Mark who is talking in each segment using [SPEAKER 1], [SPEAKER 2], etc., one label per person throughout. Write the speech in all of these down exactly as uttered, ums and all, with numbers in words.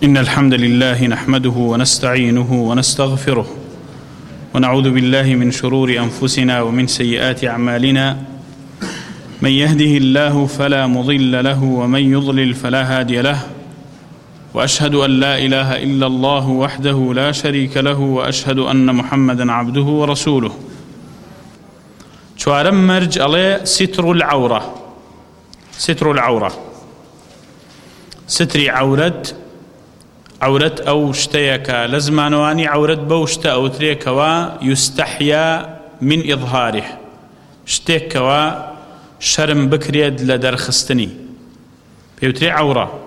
[SPEAKER 1] إن الحمد لله نحمده ونستعينه ونستغفره ونعوذ بالله من شرور أنفسنا ومن سيئات أعمالنا من يهده الله فلا مضل له ومن يضلل فلا هادي له وأشهد أن لا إله إلا الله وحده لا شريك له وأشهد أن محمدا عبده ورسوله. چوارم مرج عليه ستر العورة. ستر العورة ستر عورت عورت أو شتيك لزمانواني عورت بوشت أو تريكوا يستحيا من إظهاره شتيكوا شرم بكريد لدرخستني بيوتري عورة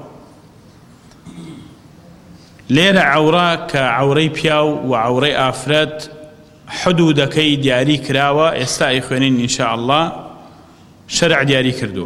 [SPEAKER 1] ليرة عورة كعوري بياو وعوري آفراد حدودكي دياري كراوة يستعي خوانين إن شاء الله شرع دياري كردوا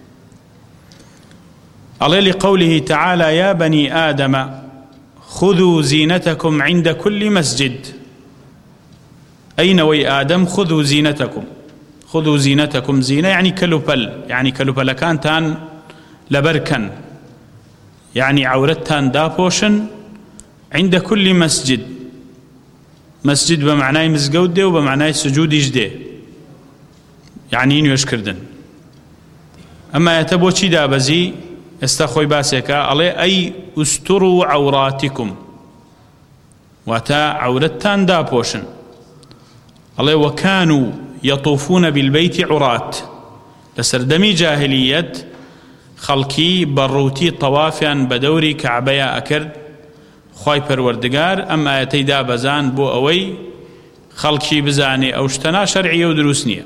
[SPEAKER 1] الله لقوله تعالى يا بني آدم خذوا زينتكم عند كل مسجد. أين وي آدم خذوا زينتكم خذوا زينتكم زينة يعني كلوبل يعني كلوبل كانتان لبركن يعني عورتان دابوشن عند كل مسجد. مسجد بمعنى مزقود وبمعنى سجود جدي يعني نيوش كردن. أما يتبو چي دابزي استخوي باسيكا علي أي استروا عوراتكم واتا عورتان دابوشن علي وكانوا يطوفون بالبيت عرات لسردمي جاهلية خلقي بروتي طوافيا بدوري كعبيا أكرد خواي پروردگار أم آياتي دابزان بو أوي خلقي بزاني أو اشتنا شرعية ودروسنية.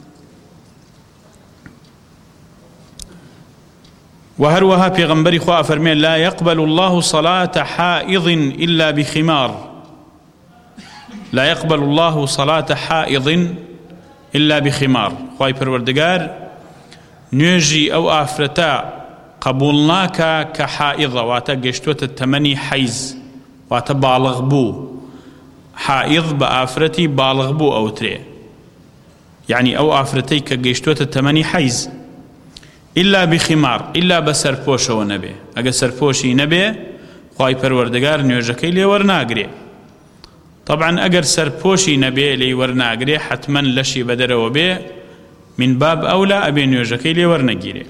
[SPEAKER 1] وهروها في غنبري خواء فرمين لا يقبل الله صلاة حائض إلا بخمار. لا يقبل الله صلاة حائض إلا بخمار. خواهي پروردگار نيجي أو آفرتا قبولناك كحائضة واتا قشتوة التمني حيز واتا بالغ بو حائض بآفرتي بالغ بو أو تري يعني أو آفرتي كقشتوة التمني حيز إلا بخمار إلا بسرپوش و نبي أجا سرپوشي نبي خواهي پروردگار نيوجكي لي ورناقري. طبعا أجر سرپوشي نبي لي ورناقري حتما لشي بدر وبي من باب أولى أبي نيوجكي لي ورناقري.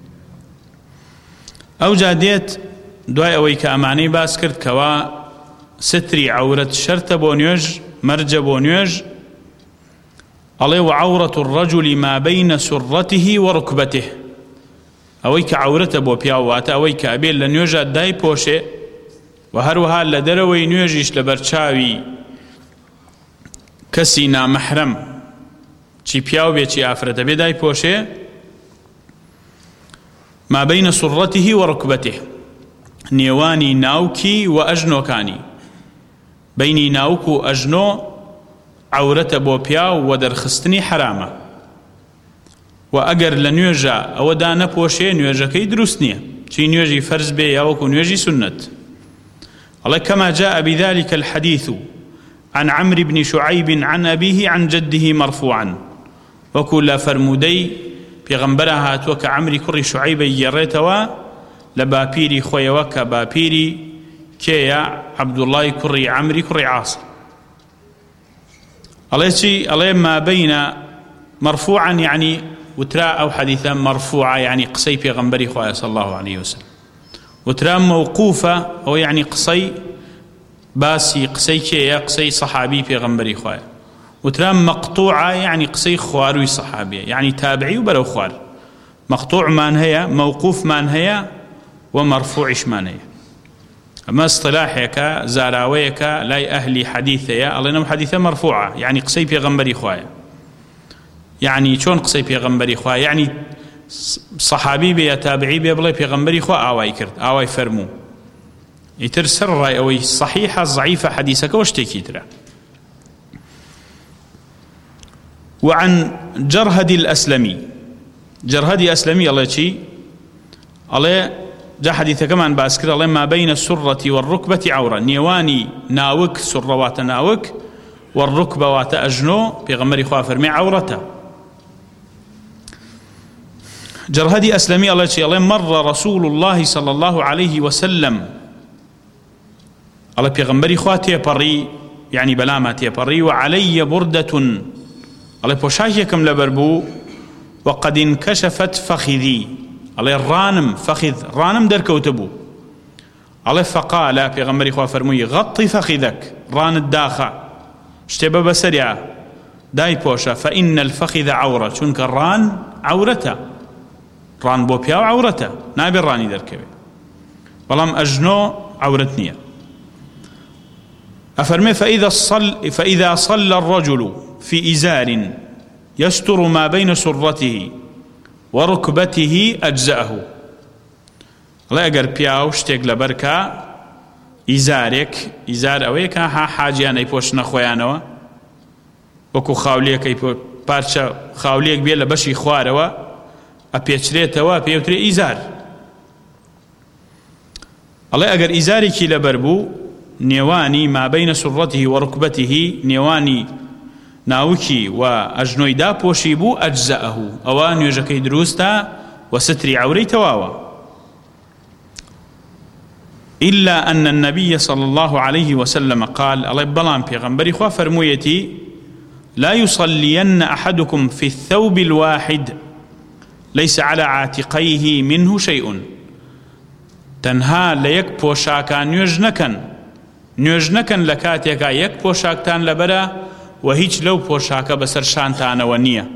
[SPEAKER 1] أو جاديت دواي أوي كأماني باسكرت كوا ستري عورة شرط بونيوج مرج بونيوج علي وعورة الرجل ما بين سرته وركبته أوي كعورته بو بياواتا أوي كأبيل لنيوجا داي بوشي وهروها لدروي نيوجيش لبرشاوي كسينا محرم چي بياو بي چي آفرته بي داي بوشي ما بين سرته وركبته نيواني ناوكي وأجنوكاني بيني ناوكو أجنو عورته بو بياو ودرخستني حرامة وأجر لنيوجا أو دا نبوشي نيوجا كي دروسنية شي نيوجي فرز بي ياوكو نيوجي سنة. الله كما جاء بذلك الحديث عن عمرو بن شعيب عن أبيه عن جده مرفوعا وكل فرمودي في غنبرها توك عمري كري شعيب يريتوا لبابيري خويوك بابيري كيا عبد الله كري عمري كري عاصم. الله شي الله ما بين مرفوعا يعني وتراء أو حديثا مرفوعة يعني قصي في غنبري خويا صلى الله عليه وسلم. وتراء موقوفة أو يعني قصي باسي قصي كيا قصي صحابي في غنبري خويا. وتراء مقطوعة يعني قصي خواروي صحابي يعني تابعي وبرو خوار. مقطوع من هي موقوف من هي ومرفوعش من هي. أما اصطلاحك زاراويك لا أهلي حديثيا الله إنه حديثة مرفوعة يعني قصي في غنبري خويا يعني شون قصي في غنبري خويا يعني صحابي بي تابعي بي بلا في غنبري خويا آواي كرد آواي فرمو يترسر رأي أوي صحيحة ضعيفة حديثك واشتكي ترى. وعن جرهد الأسلمي جرهد أسلمي الله شي الله جاء حديث كمان باسكر الله ما بين السرة والركبة عورة نيواني ناوك سرة وات ناوك والركبة وات أجنو في غمري خوافر مع عورته. جرهدي أسلمي الله شيء الله مر رسول الله صلى الله عليه وسلم ئەڵێ پێغەمبەری خوا تێپەڕی، یعنی بەلامە تێپەڕی، وعەلەیە بوردەتون، ئەڵێ پۆشاکێکم لەبەر بوو، وقد انكشفت فخذي، ئەڵێ ڕانم فەخذ ڕانم دەرکەوتە بوو، ئەڵێ فقال پێغەمبەری خوا فەرمووی غەطی فەخذەک، ڕانت داخە، شتێ بە بەسەریا دای پۆشە، فإن الفەخذ عەورە، چونکە ڕان عەورەتە، ڕان بۆ پیاو عەورەتە، نابێ ڕانی دەرکەوێ، بەڵام ئەژنۆ عەورەت نییە. أفرمي فإذا صل فإذا صلى الرجل في إزار يستر ما بين سرته وركبته أجزأه. لا أجر بياو شتيك لبركة إزارك إزار أويك ها حاجيان أي بوش نخويانوا وكو خاوليك أي بارشة خاوليك بيلا بشي خواروا أبيشريتوا بيوتري إزار. الله أجر إزارك لبربو نێوانی ما بين سرته وركبته، نێوانی ناوکی و ئەژنۆی داپۆشی بوو، ئەجزەئەه، ئەوە نوێژەکەی دروستە و ستری عەورەی تەواوە. إلا أن النبي صلى الله عليه وسلم قال، الله بلان بيغمبري خوا فرمويتي لا يصلين أحدكم في الثوب الواحد ليس على عاتقيه منه شيء. تنها ليك پۆشاکان نوێژ نەکەن، نوێژ نەکەن لە کاتێکا یەک پۆشاکتان لەبەرە و هیچ لەو پۆشاکە بەسەر شانتانەوە نییە.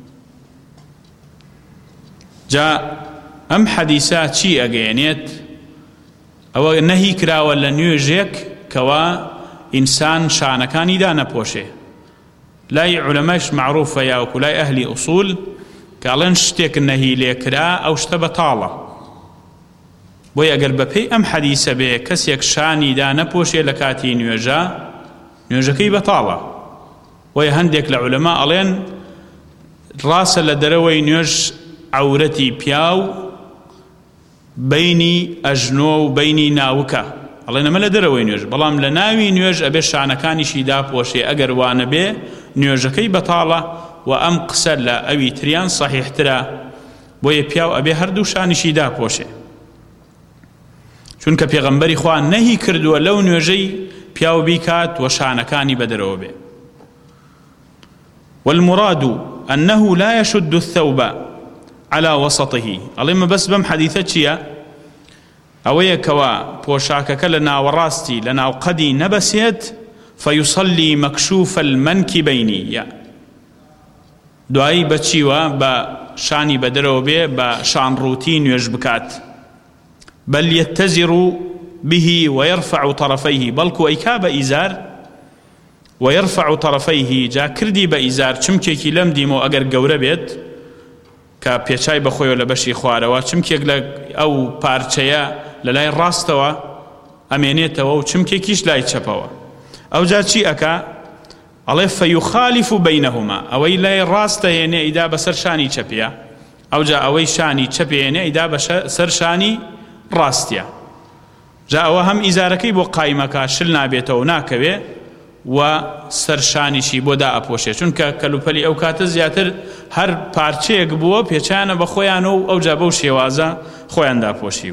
[SPEAKER 1] جا ئەم حەدیسە چی ئەگەیەنێت؟ ئەوە نەهی کراوە لە نوێژێک کەوا ئینسان شانەکانی دانەپۆشێ. لای عولەماش معروفە یاوەکو لای ئەهلی ئوسوول کاڵێن شتێک نەهی لێکرا ئەو شتە بەتاڵە. بۆی ئەگەر بەپێی ئەم حەدیسە بێ کەسێک شانی دانەپۆشێ لە کاتی نوێژە، نوێژەکەی بەتاڵە. بۆی هەندێک لە عولەما ئەڵێن ڕاستە لە دەرەوەی نوێژ عەورەتی پیاو بینی ئەژنۆ و بینی ناوکە، ئەڵێن ئەمە لە دەرەوەی نوێژ، بەڵام لە ناوی نوێژ ئەبێ شانەکانیشی داپۆشێ، ئەگەر وانە بێ نوێژەکەی بەتاڵە و ئەم قسە لە ئەوی تریان سەحیحترە، بۆیە پیاو ئەبێ هەردوو شانیشی داپۆشێ. چونکە پێغەمبەری خوا نەهی کردووە لەو نوێژەی پیاو بیکات و شانەکانی بەدەرەوە بێ. والمراد أنه لا يشد الثوب على وسطه. ئەڵێمە بەس بەم حەدیثە چییە؟ ئەوەیە کەوا پۆشاکەکە لە ناوەڕاستی لە ناو قەدی نەبەسێت، فيصلي مكشوف المنكبين، دوایی بەچیوە بە شانی بەدەرەوە بێ بە شان ڕووتی نوێژ بکات. بل يتزر به ويرفع طرفيه، بلكو أيكا بإزار ويرفع طرفيه، جا كردي بإزار چمكيكي لم ديمو أقر قورة بيت كا بيچاي بخوي ولا بشي خواروا، چمكيك أو بارچيا للاي راستوا أمينيتوا و چمكيكيش لاي چپوا، أو جا چي أكا الله فيخالف بينهما، أوي لاي راستا يعني إذا بسر شاني چپيا، أو جا أوي شاني چپيا يعني إذا بسر شاني ڕاستیە. جا ئەوە هەم ئیزارەکەی بۆ قایمەکە شل نابێتەوە و ناکەوێ و سەرشانیشی بۆ دائەپۆشێ، چونکە کەلوپەلی ئەو کاتە زیاتر هەر پارچەیەک بووە پێچیانە بە خۆیانەوە و ئەو جا بەو شێوازە خۆیان داپۆشیوە.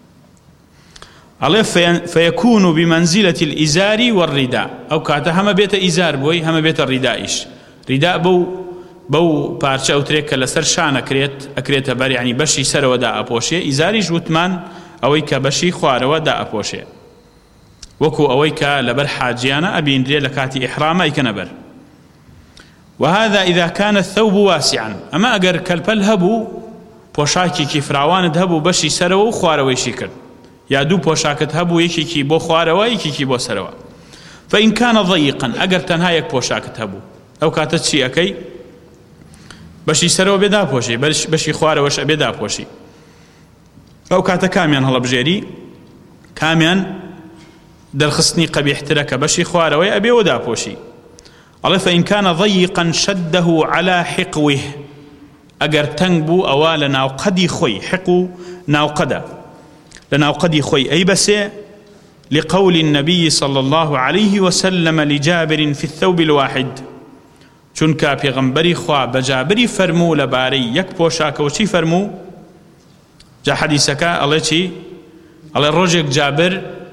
[SPEAKER 1] ئەڵێ فەیەکون بمەنزیلەة الئیزار والڕیدا، ئەو کاتە هەمە بێتە ئیزار بۆی، هەمە بێتە ڕیدائیش. ڕیدا بەو بەو پارچە ئەوترێک کە لەسەر شانەکرێت ئەکرێتە بەر، یعنی بەشی سەرەوە دائەپۆشێ. ئیزاریش وتمان ئەوەی کە بەشی خوارەوە دائەپۆشێ، وەکو ئەوەی کە لەبەر حاجیانە ئەبیندرێ لە کاتی ئیحرامە ئەیکەنە بەر. وهذا إذا كان الثوب واسعا، ئەمە ئەگەر کەلپەل هەبوو، پۆشاکێکی فراوانت هەبوو بەشی سەرەوە و خوارەوەیشی کرد، یا دوو پۆشاکت هەبوو یەکێکی بۆ خوارەوە یەکێکی بۆ سەرەوە. فإن كان ضيقا، ئەگەر تەنها یەک پۆشاکت هەبوو، ئەو کاتە چی ئەەکەی؟ بەشی سەرەوە بێدا پۆشی، بەشی خوارەوەش ئەبێدا پۆشی. ئەو کاتە کامیان هەڵەبژێری، کامیان دەرخستنی قەبیحترە کە بەشی خوارەوەی ئەبێ وەدا پۆشی. ئەڵێ فإن كان ضيقا شده على حقوه، ئەگەر تەنگ بوو ئەوە لە ناوقەدی خۆی، حق و ناوقەدە، لە ناوقەدی خۆی ئەی بەسێ، لقول النبي صلى الله عليه وسلم لجابر في الثوب الواحد، چونکە پێغەمبەری خوا بە جابری فەرموو لەبارەی یەک پۆشاکەوە چی فەرموو؟ جا حەدیسەکە ئەڵێ چی؟ ئەڵێ ڕۆژێک جابر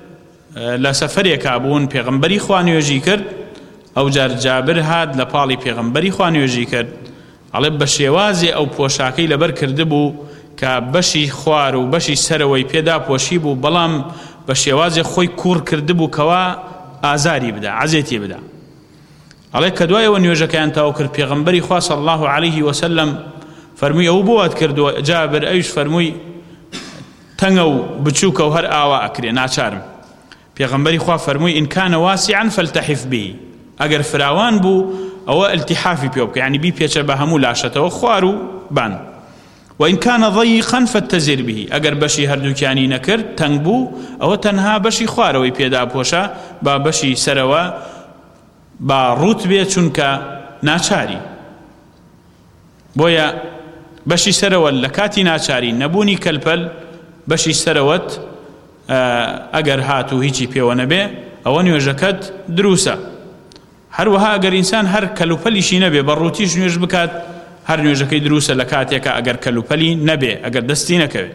[SPEAKER 1] لە سەفەرێکا بوون پێغەمبەری خوا نوێژی کرد ئەو جار جابر هات لە پاڵی پێغەمبەری خوا نوێژی کرد ئەڵێ بە شێوازێ ئەو پۆشاکەی لەبەر کردبوو کە بەشی خوار و بەشی سەرەوەی پێدا پۆشی بوو بەڵام بە شێوازێ خۆی کوڕ کردبوو کەوا ئازاری بدا عەزێتی بدا ئەڵێ کە دوایەوە نوێژەکەیان تاو کرد پێغەمبەری خوا صلی الله عليه وسلم فەرمووی ئەو بۆ وات کردووە جابر ئەویش فەرمووی تەنگە و بچووکە و هەر ئاوا ئەکرێ ناچارم پێغەمبەری خوا فەرمووی ئین کانە واسعا فەلتەحف به ئەگەر فراوان بوو ئەوە التحافی پێ بکە یعنی بی پێچە بە هەموو لاشەتەوە خوار و بان وإن كان ضيقا فاتزر به ئەگەر بەشی هەردووکیانی نەکرد تەنگ بوو ئەوە تەنها بەشی خوارەوەی پێدا پۆشە با بەشی سەرەوە با ڕوت بێ چونکە ناچاری بۆیە بەشی سەرەوە لە کاتی ناچاری نەبوونی کەلپەل بەشی سەرەوەت ئەگەر هات و هیچی پێوە نەبێ ئەوە نوێژەکەت دروسە هەروەها ئەگەر ئینسان هەر کەلوپەلیشی نەبێ بە ڕوتیش نوێژ بکات هەر نوێژەکەی دروسە لە کاتێکە ئەگەر کەلوپەلی نەبێ ئەگەر دەستی نەکەوێت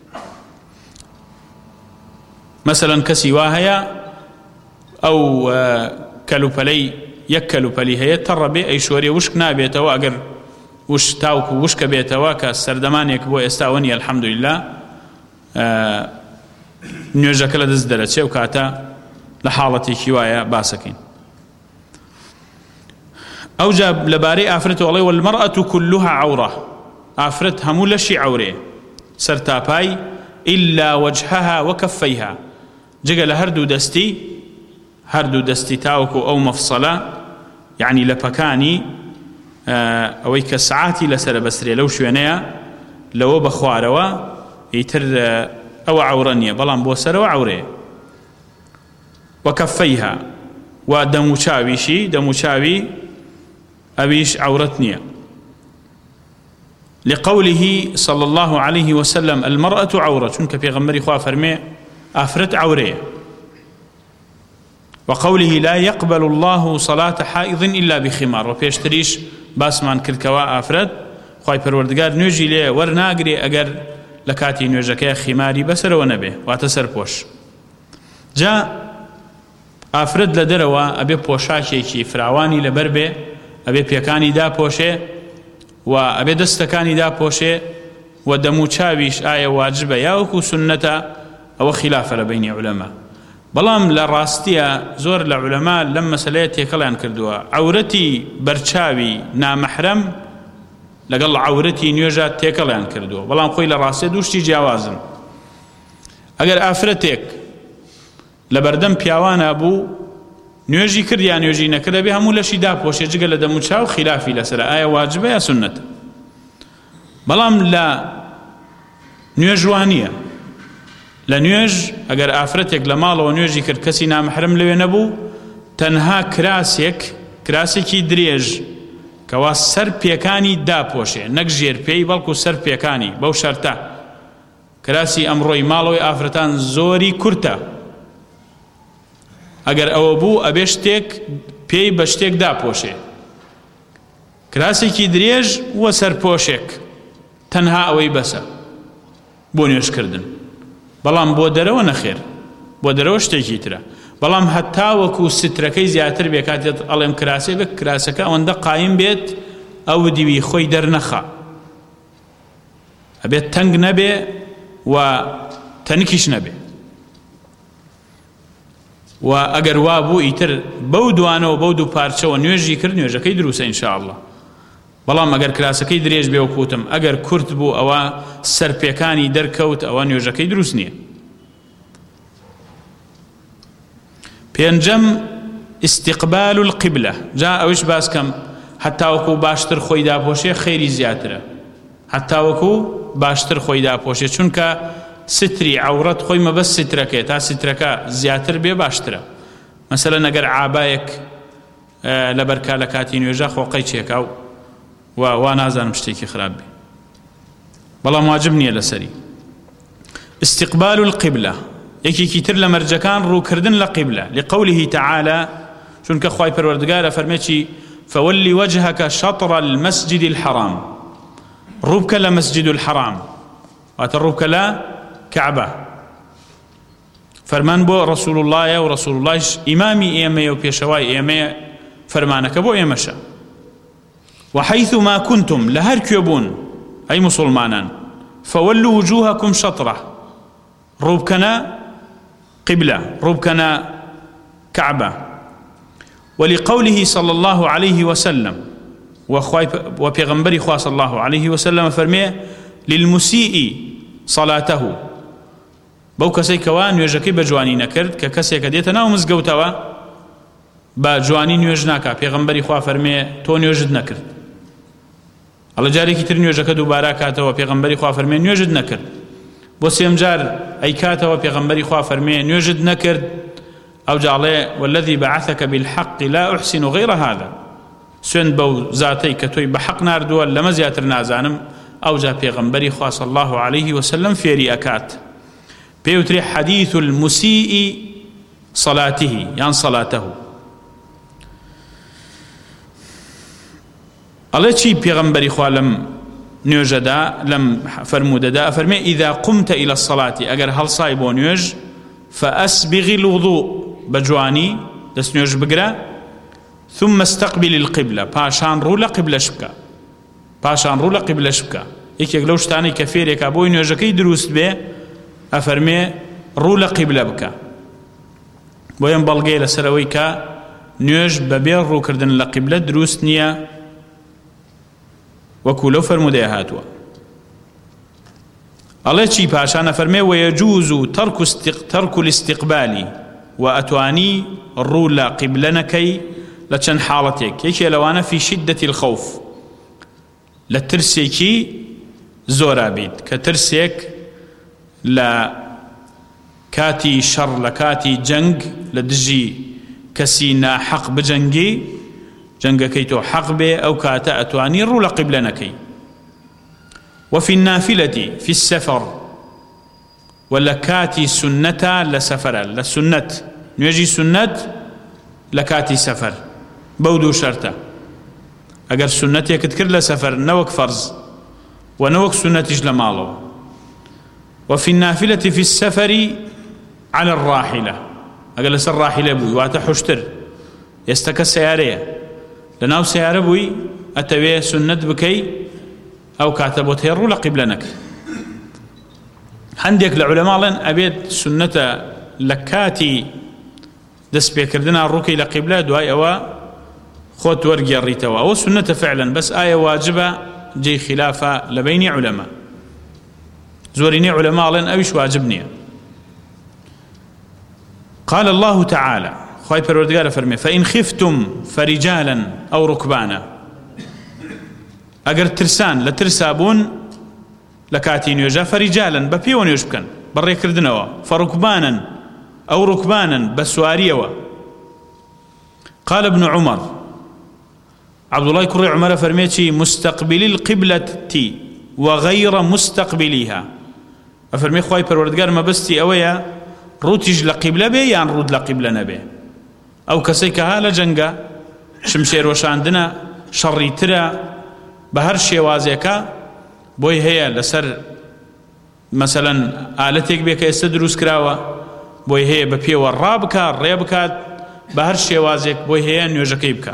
[SPEAKER 1] مەسەلەن کەسی وا هەیە ئەو کەلوپەلەی یەک کەلوپەلی هەیە تەڕە بێ ئەی شۆرێ وشک نابێتەوە ئەگەر وش تاوکو وشکە بێتەوە کە سەردەمانێک بۆ ئێستا وەنی الحەمدولله نوێژەکە لە دەست دەرەچێ و کاتە لە حاڵەتێکی وایە باسەکەین ئەو جا لەبارەی ئافرەت وەڵێ والمەرأة كلها عورة ئافرەت هەموو لەشی عەورێ سەرتاپای إلا وجهها وكفيها جگە لە هەردوو دەستی هەردوو دەستی تاوەکو ئەو مەفسەلە یعنی لە پەکانی ئەوەی کە سعاتی لەسرە بەسرێ لەو شوێنەیە لەوە بە خوارەوە ئیتر ئەوە عەورە نییە بەڵام بۆ سەرەوە عەورەیە وكفيها و دەموچاویشی دەموچاوی أبيش عورتنيا لقوله صلى الله عليه وسلم المرأة عورة چونك پیغمبری خوا فرمي أفرت عورية وقوله لا يقبل الله صلاة حائض إلا بخمار وبيشتريش باسمان كالكوا أفرت خواهي پروردگار نوجي ليه ورناقري أقر لكاتي نوجكي خماري بسر ونبه واتسر پوش جاء أفرت لدروا أبي پوشاكي فراواني لبربه ئەبێ پێکانی داپۆشێ و ئەبێ دەستەکانی داپۆشێ و دەموچاویش ئایا واجبە یاوەکو سنەتە ئەوە خلافە لە بینی عولەما بەڵام لە ڕاستیە زۆر لە عولەما لەم مەسەلەیە تێکەڵیان کردووە عەورەتی بەرچاوی نامەحرەم لەگەڵ عەورەتی نوێژە تێکەڵیان کردووە بەڵام خۆی لە ڕاستیە دووشتی جیاوازن ئەگەر ئافرەتێک لە بەردەم پیاوانە بوو نوێژی کرد یا نوێژی نەکرد بێ هەموو لەشی داپۆشێ جگە لە دەموچاو خلافی لەسەر ئایا واجبە یا سنەتە بەڵام لە نوێژ وانییە لە نوێژ ئەگەر ئافرەتێک لە ماڵەوە نوێژی کرد کەسی نامەحرەم لەوێ نەبوو تەنها کراسێک کراسێکی درێژ کەوا سەر پێکانی داپۆشێ نەک ژێرپێی بەڵکو سەر پێکانی بەو شەرتە کراسی ئەمڕۆی ماڵەوەی ئافرەتان زۆری کورتە ئەگەر ئەوە بوو ئەبێ شتێک پێی بە شتێک داپۆشێ کراسێکی درێژ وە سەرپۆشێک تەنها ئەوەی بەسە بۆ نوێژکردن بەڵام بۆ دەرەوە نەخێر بۆ دەرەوە شتێکی ترە بەڵام هەتا وەکو سترەکەی زیاتر بێ کاتێت ئەڵێم کراسێ بێت کراسەکە ئەوەندە قایم بێت ئەو دیوی خۆی دەرنەخا ئەبێت تەنگ نەبێ و تەنکیش نەبێ و ئەگەر وا بوو ئیتر بەو دوانەوە بەو دوو پارچەوە نوێژی کرد نوێژەکەی دروسە ئینشاءالله بەڵام ئەگەر کراسەکەی درێژ بێ و کوتم ئەگەر کورت بوو ئەوە سەرپێکانی دەرکەوت ئەوە نوێژەکەی دروست نییە پێنجەم استقبال القبلة جا ئەوش باسکەم هەتاوەکو باشتر خۆی داپۆشێ خەیری زیاترە هەتاوەکو باشتر خۆی داپۆشێ چونکە ستری عورەت خۆی مەبەست سترەکەی تا سترەکە زیاتر بێ باشترە مەسەلەن ئەگەر عابایەک لەبەرکا لە کاتی نوێژە خۆقەی چێکاو و وا نازانم شتێکی خراپ بێ بەڵام واجب نییە لەسەری استقبال القبلة یەکێکی تر لە مەرجەکان ڕووکردن لە قبلە لقوله تعالى چونکە خوای پەروەردگارە فەرمێکی فولي وجهك شطر المسجد الحرام ڕووبکە لە مسجد الحرام واتە ڕووبکە لە كعبة فەرمان بۆ ڕەسوول اللهە و ڕەسوول اللهش ئیمامی ئێمەیە و پێشەوای ئێمەیە فەرمانەکە بۆ ئێمەشە وحيث ما كنتم لهر كيبون أي مسلمانا فولوا وجوهكم شطرة روبكنا قبلة روبكنا كعبة ولقوله صلى الله عليه وسلم وبيغمبري صلى الله عليه وسلم فرميه للمسيء صلاته بو كسي كوان يجكي بجواني نكرد ككسي كديتنا ومزقوتوا بجواني نيوجناكا بيغمبري خوا فرميه تو نيوجد نكرد الله جارێکی تر نوێژەکە دووبارە کاتەوە پێغەمبەری خوا فەرمێ نوێژت نەکرد بۆ سێم جار ئەی کاتەوە پێغەمبەری خوا فەرمێ نوێژت نەکرد ئەو جاڵێ والذي بعثك بالحق لا أحسن غير هذا سوێن بەو زاتەی کە تۆی بە حەق ناردووە لەمە زیاتر نازانم ئەو جا پێغەمبەری خوا صلى الله عليه وسلم فێری ئەکات پێوترێ حديث المسيء صلاته یان صلاته الله چی پیغمبری خوا لم نوێژەدا لەم فەرموودەدا فەرمێ إذا قمت إلى الصلاة ئەگەر هەڵسای بۆ نوێژ فأسبغ الوضوء بجوانی دەست نوێژ بگرە ثم استقبل القبلة پاشان ڕوو لە قبلەش بکە پاشان ڕوو لە قبلەش بکە یەکێک لەو شتانەی کە فێرێکا بۆی نوێژەکەی دروست بێ ئەفەرمێ ڕوو لە قبلە بکە بۆیەم بەڵگەی لەسەرەوەی کە نوێژ بەبێ ڕووکردن لە قبلە دروست نییە وەکو لەو فەرموودەیە هاتووە ئەڵێ چی پاشانە فەرمێ وەیەجوز تەرک الاستقبالی و ئەتوانی ڕوو لە قیبلە نەکەی لە چەند حاڵەتێک یەکێ لەوانە فی شیدەتی الخەوف لە ترسێکی زۆرا بیت کە ترسێک لە کاتی شەڕ لە کاتی جەنگ لە دژی کەسی ناحەق بجەنگی جنگەکەی تۆ حەق بێ ئەو کاتە ئەتوانی ڕوو لە قیبلە نەکەی وفي النافلة في السفر ولا كاتي سنة لسفر لسنة نيجي سنة لكاتي سفر بودو شرطة اگر سنة يكتكر لسفر نوك فرض ونوك سنة لمالو وفي النافلة في السفر على الراحلة اگر لسر راحلة بوي واتا حشتر يستكى السيارية لناو سيارة بوي أتوي سنة بكي أو كاتبوت هيرو لقبلنك عندك العلماء لن أبيت سنة لكاتي دس بيكردنا الركي لقبلة دواي أوا خوت ورقي الريتوا أو سنة فعلا بس آية واجبة جي خلافة لبيني علماء زوريني علماء لن أبيش واجبني قال الله تعالى خواهي پروردگار فرمي فإن خفتم فرجالا أو ركبانا اگر ترسان لترسابون لكاتي نيوجا فرجالا ببيو نيوج بكن بري كردنوا فركبانا أو ركبانا بسواريوا قال ابن عمر عبد الله كري عمر فرميتي مستقبل القبلة وغير مستقبليها أفرمي خواهي پروردگار ما بستي أويا روتيج لقبلة بي يان رود لقبلة نبي أو كسيك هالا جنگا شمشير وشاندنا شري ترى بهر شێوازێکە بۆی هەیە لەسەر مەسەلەن ئالەتێک بێ کە ئێستا دروست کراوە بۆی هەیە بە پێوە ڕابکات ڕێ بکات بە هەر شێوازێک بۆی هەیە نوێژەکەی بکە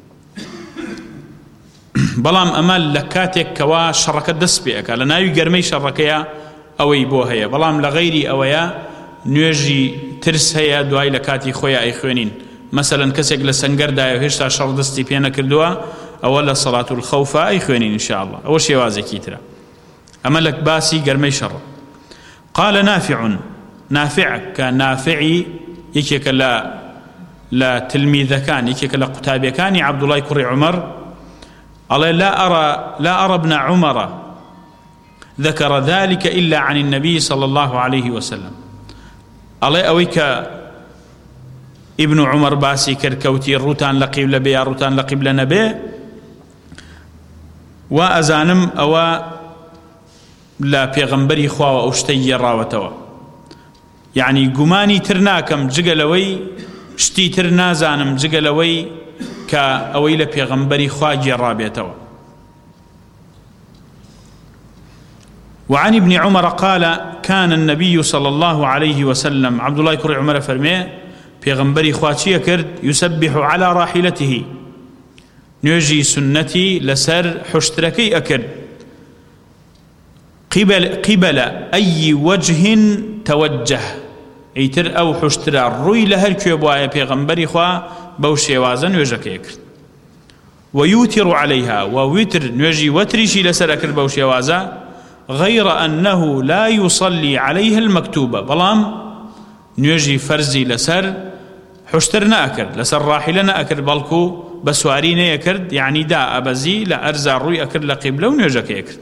[SPEAKER 1] بەڵام ئەمە لە کاتێک کەوا شەڕەکە دەست پێ ئەکا لە ناوی گەرمەی شەڕەکەیە ئەوەی بۆ هەیە بەڵام لە غەیری ئەوەیە نوێژی ترس هەیە دوای لە کاتی خۆیان ئەیخوێنین مەسەلەن کەسێک لە سەنگەردایە و هێشتا شەڕ دەستی پێ نەکردووە أولا صلاة الخوف أي خوينين إن شاء الله أول شيء وازي كيترا أما لك باسي قرمي شر قال نافع نافع كنافعي يكيك لا لا تلميذ كان يكيك لا قتابي كان عبد الله كري عمر قال لا أرى لا أرى ابن عمر ذكر ذلك إلا عن النبي صلى الله عليه وسلم قال أويك ابن عمر باسي كركوتي روتان لقيب لبي روتان لقيب لنبي وأزانم أو لا بيغمبري خوا وأشتي راوتوا يعني قماني ترناكم جقلوي شتي ترنا زانم جقلوي كأوي لا بيغمبري خوا جرابيتوا وعن ابن عمر قال كان النبي صلى الله عليه وسلم عبد الله كري عمر فرمي پیغمبری خواتشي كرد يسبح على راحلته نيجي سنتي لسر حشتركي أكرد قبل, قبل أي وجه توجه ايتر أو حشترا روي لهر كيبوايا پیغمبری خوا بوشي وازن يوجكي أكرد ويوتر عليها ووتر نيجي وتريشي لسر أكرد بوشي وازا غير أنه لا يصلي عليها المكتوبة بلام نيجي فرزي لسر حشتر نأكرد لسر راحلة نأكرد بلكو بسواري نيكرد يعني دا أبزي لأرزا روي أكرد لقبلة ونيجك يكرد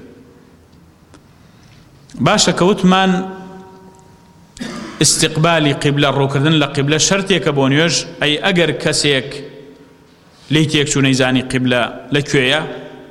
[SPEAKER 1] باشا كوتمان استقبالي قبلة الروكردن لقبلة شرطيك بونيوج أي أجر كسيك ليتيك شو نيزاني قبلة لكوية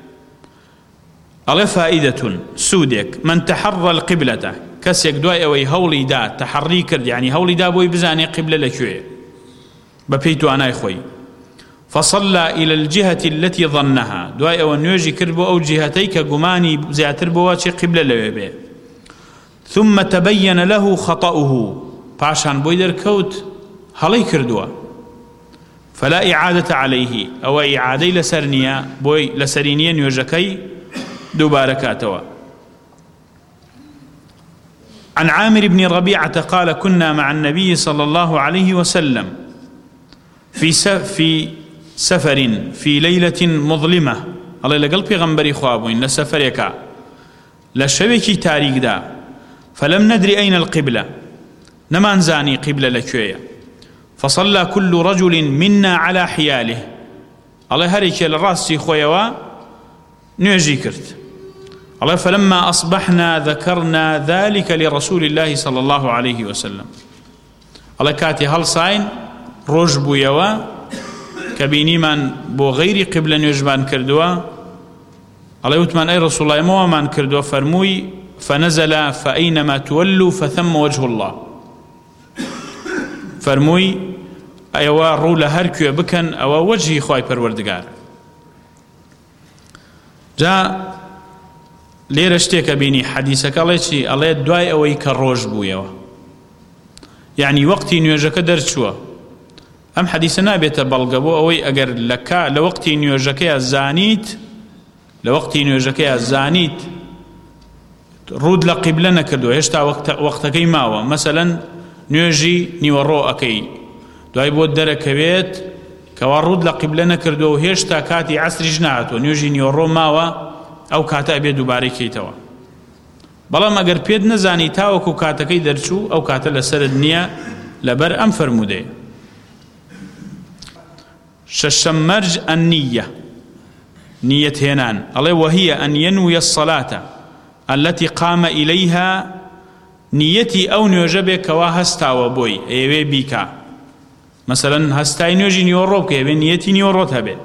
[SPEAKER 1] على فائدة سودك من تحرى القبلة كسيك دواء أوي هولي دا تحري كرد يعني هولي دا بوي بزاني قبلة لكوية ببيتو أنا إخوي فصلى إلى الجهة التي ظنها دواء أو نيوجي كربو أو جهتيك قماني زياتر بواتي قبلة لويبه ثم تبين له خطأه باشان بويدر كوت هلي كردوا فلا إعادة عليه أو إعادة لسرنيا بوي لسرينيا نيوجكي دوباركاتوا عن عامر بن ربيعة قال كنا مع النبي صلى الله عليه وسلم في في سفر في ليلة مظلمة الله لقل بيغمبري خوابين لسفرك لشبكي تاريك دا فلم ندري أين القبلة نمان زاني قبلة لكوية فصلى كل رجل منا على حياله الله هريك الراسي خويوا نيجي كرت الله فلما أصبحنا ذكرنا ذلك لرسول الله صلى الله عليه وسلم الله كاتي هل صاين رجبو يوا كبيني من بو غير قبلة نيجبان كردوا الله يتمنى أي رسول الله مو من كردوا فرموي فنزل فأينما تولوا فثم وجه الله فرموي أيوا رولا هركيو بكن أو وجهي خواي پروردگار جاء ليرشتك بيني حديثك الله شيء الله دواي أوي كالروج بويوا يعني وقتي نيوجك درشوا أم حديثنا بيت بلغبو أوي أجر لك لوقتي نيوجك الزانيت لوقتي نيوجك الزانيت رود لقبلنا كدو هشتا وقت وقتكي ماوا مثلا نيوجي نيورو أكي دواي بود درك بيت كوارود لقبلنا كردو هشتا كاتي عصر جناتو نيوجي نيورو ماوا أو كاتا أبي دوباري كيتوا بلا ما أجر بيد نزاني تاوكو كاتا كي درشو أو كاتا لسرد نيا لبر أم فرمودي ششمرج النية نية هنان الله وهي أن ينوي الصلاة التي قام إليها نيتي أو نيوجبه كوا هستا وبوي أيوه بيكا مثلا هستاي نيوجي نيوروب كيبه نيتي نيوروتها به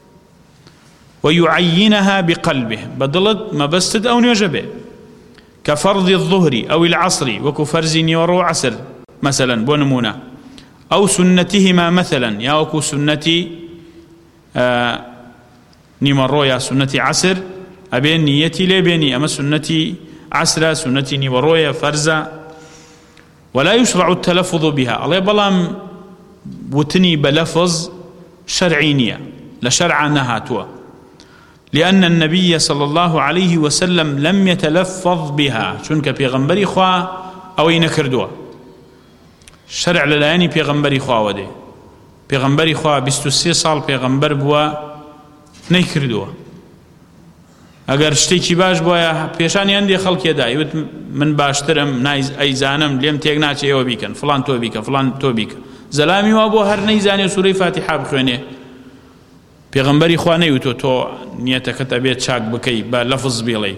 [SPEAKER 1] ويعينها بقلبه بدلت ما بستد أو نيوجبه كفرض الظهر أو العصر وكفرز نيورو عصر مثلا بونمونا أو سنتهما مثلا يا وكو سنتي آه نيمرو يا سنتي عصر أبين نيتي لبيني أما سنتي عصر سنتي نيمرو يا فرزة ولا يشرع التلفظ بها الله بلام وتني بلفظ شرعينية لشرع نهاتوا لأن النبي صلى الله عليه وسلم لم يتلفظ بها شنك بيغمبري خوا أو ينكردوا شرع للايني بيغمبري خوا ودي بيغمبري خوا بستوسي صال بيغمبر بوا نيكردوا اگر شتێکی باش بووە پێشانی هەندێک خەڵکێدا یوت من باشترم نایز ئەیزانم لێم تێک ناچێ ئێوە بیکەن فڵان تۆ بیکە فڵان تۆ بیکە زەلامی وا بۆ هەر نەیزانێ سوورەی فاتیحا بخوێنێ پێغەمبەری خوا نەیوتۆ تۆ نیەتەکەت ئەبێت چاک بکەی بە لەفز بێڵێ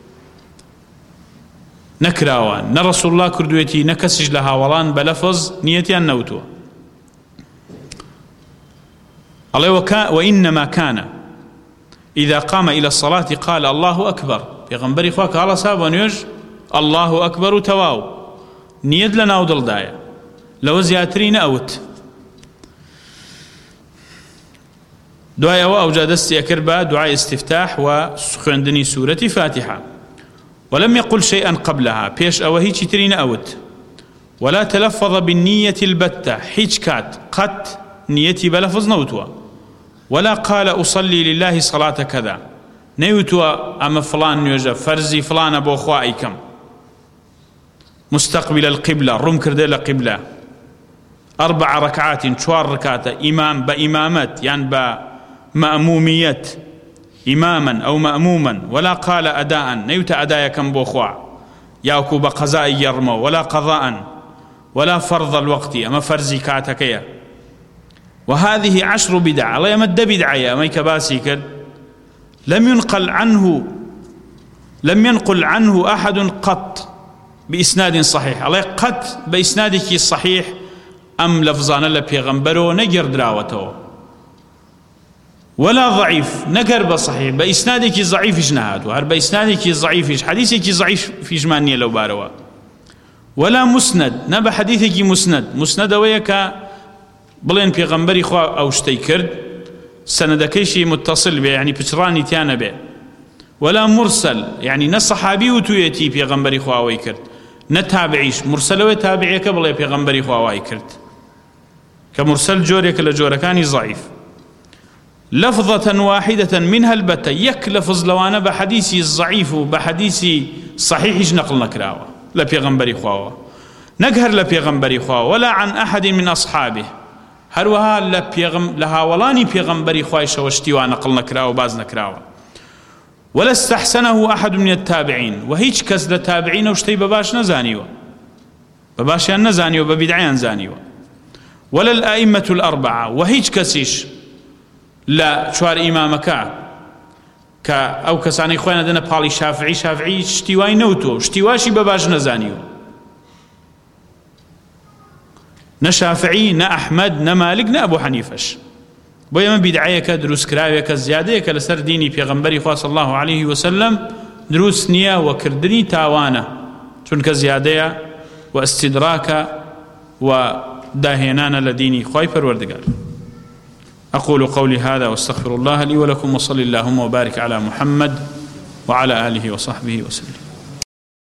[SPEAKER 1] نەکراوە نە ڕەسوڵ الله کردوێتی نە کەسیش لە هاوڵان بە لەفز نیەتیان نەوتووە ئەڵێ وإنما كان إذا قام إلى الصلاة قال الله أكبر پیغمبری خوا که الله صاحب ونيوج الله أكبر تواو نيد لنا ودل دايا لو زياترين أوت دعاء وأوجاد استيكربا دعاء استفتاح وسخندني سورة فاتحة ولم يقل شيئا قبلها بيش أو هيك ترين أوت ولا تلفظ بالنية البتة هيك كات قط نيتي بلفظ نوتوا ولا قال أصلي لله صلاة كذا نيوتوا أما فلان نيوجا فرزي فلان أبو خوائكم مستقبل القبلة رم كردي لقبلة أربع ركعات شوار ركعات إمام بإمامات يعني بمأمومية إماما أو مأموما ولا قال أداء نيوت أداء كم بوخوا ياكو بقضاء يرمو ولا قضاء ولا فرض الوقت أما فرزي كاتكيا وهذه عشر بدع الله يمد بدعية ما يكباسي كد لم ينقل عنه لم ينقل عنه أحد قط بإسناد صحيح الله قط بإسنادك الصحيح أم لفظان لبيغمبرو نجر دراوته ولا ضعيف نقر بصحيح بإسنادك ضعيف جنهات وهر بإسنادك ضعيف حديثك ضعيف في جمانية لو باروا ولا مسند نبا حديثك مسند مسند ويكا بلين بيغمبري خوا أو شتي كرد سندكيشي متصل به يعني بشراني تيانا به ولا مرسل يعني نصحابي وتويتي بيغمبري خوا ويكرد نتابعيش مرسل وتابعي كبل بيغمبري خوا ويكرد كمرسل جوريك لجوركاني ضعيف لفظة واحدة منها البتة يك لفظ لوانا بحديثي الضعيف بحديثي صحيح نقل نكراوة لبيغمبري خوا نقهر لبيغمبري خوا ولا عن أحد من أصحابه هروها لبيغم لها ولاني بيغمبري خوا شوشتي نقل نكراوة باز نكراوة ولا استحسنه أحد من التابعين وهيج كس للتابعين وشتي بباش نزانيوا بباشيان نزانيوا ببدعيان زانيوا ولا الأئمة الأربعة وهيج كسيش لا شوار إمامك ك أو كساني خوينا دنا بالي شافعي شافعي شتيواي نوتو شتيواشي بباش نزانيوا نشافعي نا أحمد نا مالك نا أبو حنيفش بۆیە من بیدعەیەکە دروست کراوێکە زیادەیەکە لەسەر دینی پێغەمبەری خوا صلی الله عليه وسلم دروست نییە و کردنی تاوانە چونکە زیادەیە و استدراکە و داهێنانە لە دینی خوای پەروەردگار. أقول قولي هذا واستغفر الله لي ولكم وصلي اللهم وبارك على محمد وعلى آله وصحبه وسلم.